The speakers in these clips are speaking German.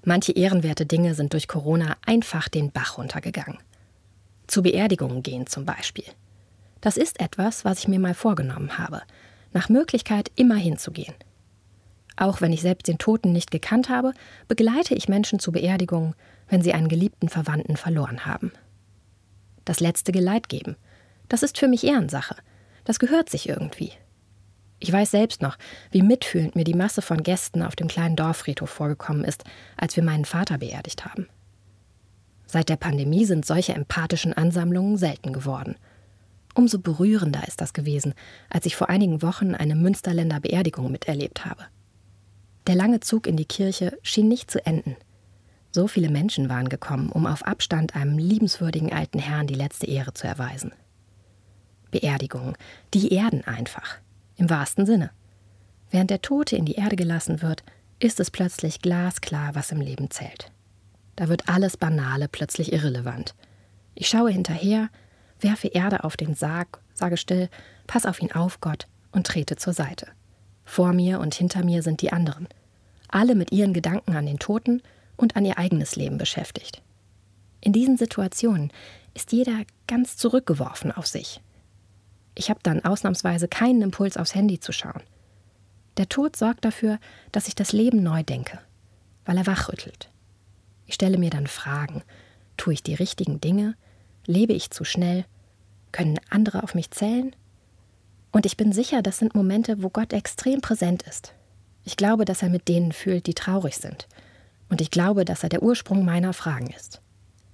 Manche ehrenwerte Dinge sind durch Corona einfach den Bach runtergegangen. Zu Beerdigungen gehen zum Beispiel. Das ist etwas, was ich mir mal vorgenommen habe, nach Möglichkeit immer hinzugehen. Auch wenn ich selbst den Toten nicht gekannt habe, begleite ich Menschen zu Beerdigungen, wenn sie einen geliebten Verwandten verloren haben. Das letzte Geleit geben, das ist für mich Ehrensache. Das gehört sich irgendwie. Ich weiß selbst noch, wie mitfühlend mir die Masse von Gästen auf dem kleinen Dorffriedhof vorgekommen ist, als wir meinen Vater beerdigt haben. Seit der Pandemie sind solche empathischen Ansammlungen selten geworden. Umso berührender ist das gewesen, als ich vor einigen Wochen eine Münsterländer Beerdigung miterlebt habe. Der lange Zug in die Kirche schien nicht zu enden. So viele Menschen waren gekommen, um auf Abstand einem liebenswürdigen alten Herrn die letzte Ehre zu erweisen. Beerdigungen, die erden einfach. Im wahrsten Sinne. Während der Tote in die Erde gelassen wird, ist es plötzlich glasklar, was im Leben zählt. Da wird alles Banale plötzlich irrelevant. Ich schaue hinterher, werfe Erde auf den Sarg, sage still, pass auf ihn auf, Gott, und trete zur Seite. Vor mir und hinter mir sind die anderen. Alle mit ihren Gedanken an den Toten und an ihr eigenes Leben beschäftigt. In diesen Situationen ist jeder ganz zurückgeworfen auf sich. Ich habe dann ausnahmsweise keinen Impuls, aufs Handy zu schauen. Der Tod sorgt dafür, dass ich das Leben neu denke, weil er wachrüttelt. Ich stelle mir dann Fragen. Tue ich die richtigen Dinge? Lebe ich zu schnell? Können andere auf mich zählen? Und ich bin sicher, das sind Momente, wo Gott extrem präsent ist. Ich glaube, dass er mit denen fühlt, die traurig sind. Und ich glaube, dass er der Ursprung meiner Fragen ist.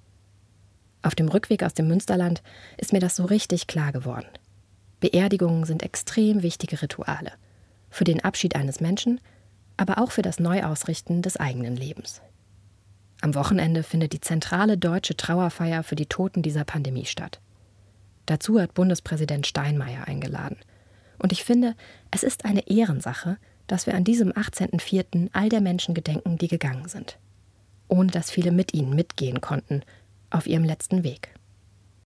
Auf dem Rückweg aus dem Münsterland ist mir das so richtig klar geworden. Beerdigungen sind extrem wichtige Rituale. Für den Abschied eines Menschen, aber auch für das Neuausrichten des eigenen Lebens. Am Wochenende findet die zentrale deutsche Trauerfeier für die Toten dieser Pandemie statt. Dazu hat Bundespräsident Steinmeier eingeladen. Und ich finde, es ist eine Ehrensache, dass wir an diesem 18.04. all der Menschen gedenken, die gegangen sind. Ohne dass viele mit ihnen mitgehen konnten, auf ihrem letzten Weg.